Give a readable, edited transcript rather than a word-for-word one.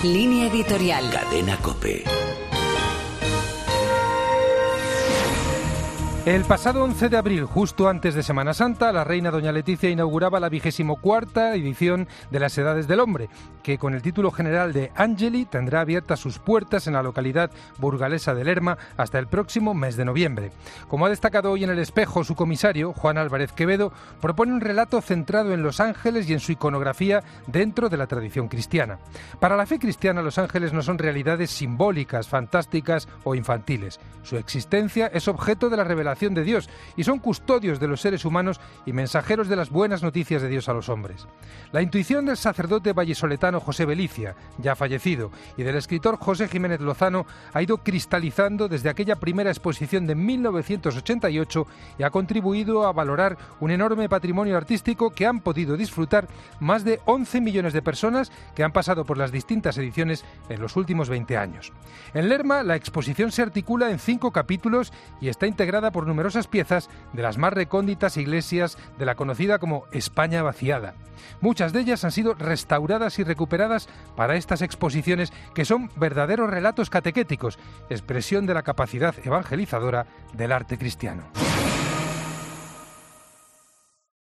Línea editorial. Cadena COPE. El pasado 11 de abril, justo antes de Semana Santa, la reina doña Leticia inauguraba la 24ª edición de las Edades del Hombre, que con el título general de Angeli tendrá abiertas sus puertas en la localidad burgalesa de Lerma hasta el próximo mes de noviembre. Como ha destacado hoy en El Espejo su comisario, Juan Álvarez Quevedo, propone un relato centrado en los ángeles y en su iconografía dentro de la tradición cristiana. Para la fe cristiana, los ángeles no son realidades simbólicas, fantásticas o infantiles. Su existencia es objeto de la revelación de Dios y son custodios de los seres humanos y mensajeros de las buenas noticias de Dios a los hombres. La intuición del sacerdote vallisoletano José Belicia, ya fallecido, y del escritor José Jiménez Lozano ha ido cristalizando desde aquella primera exposición de 1988 y ha contribuido a valorar un enorme patrimonio artístico que han podido disfrutar más de 11 millones de personas que han pasado por las distintas ediciones en los últimos 20 años. En Lerma, la exposición se articula en 5 capítulos y está integrada por numerosas piezas de las más recónditas iglesias de la conocida como España vaciada. Muchas de ellas han sido restauradas y recuperadas para estas exposiciones que son verdaderos relatos catequéticos, expresión de la capacidad evangelizadora del arte cristiano.